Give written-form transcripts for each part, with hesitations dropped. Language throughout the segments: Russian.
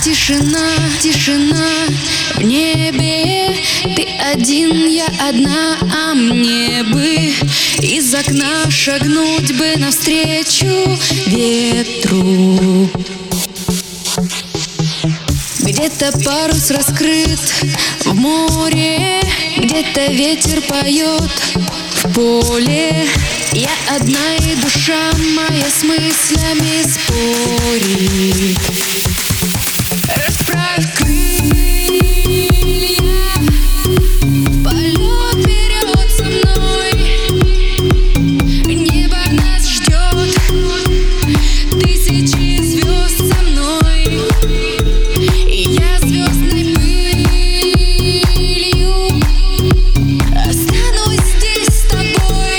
тишина, тишина в небе. Ты один, я одна, а мне бы из окна шагнуть бы навстречу ветру. Где-то парус раскрыт в море, где-то ветер поет в поле. Я одна, и душа моя с мыслями спорит. Расправь крылья, полет вперед со мной. Небо нас ждет, тысячи звезд со мной. И я звездной пылью останусь здесь с тобой.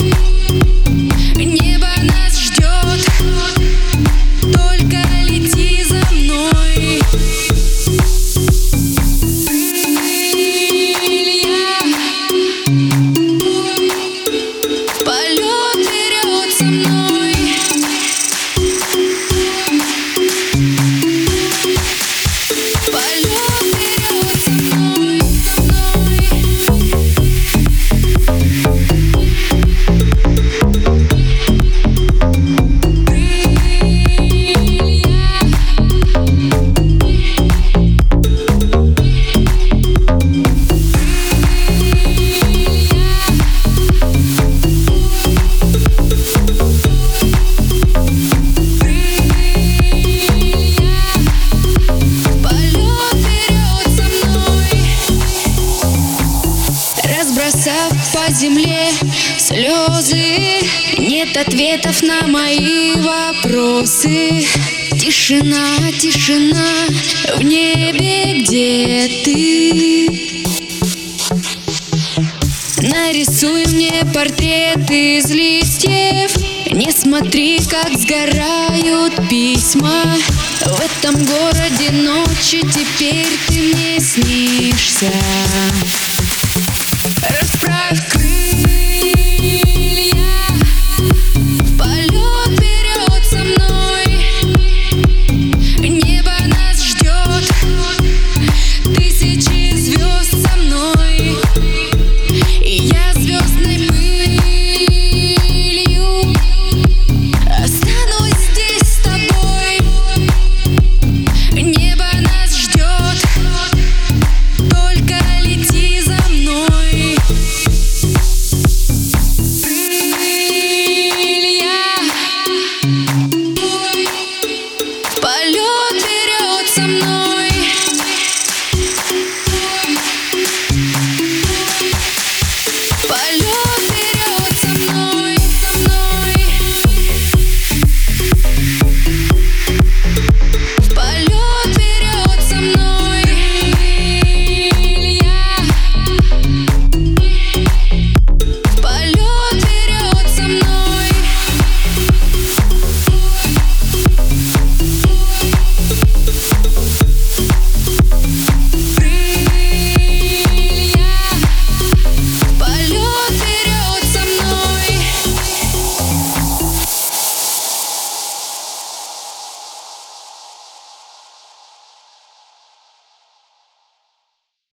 Небо нас ждет, только лети за мной. Полет вперед со мной. Полет вперед со мной. Разбросав по земле слезы, нет ответов на мои вопросы. Тишина, тишина в небе, где ты? Нарисуй мне портрет из листьев. Не смотри, как сгорают письма. В этом городе ночи теперь ты мне снишься. Расправь крылья, полет вперед со мной. Небо нас ждет, тысячи звезд со мной. И я звездной пылью останусь здесь с тобой. Небо нас ждет, только лети за мной. Полет вперед со мной.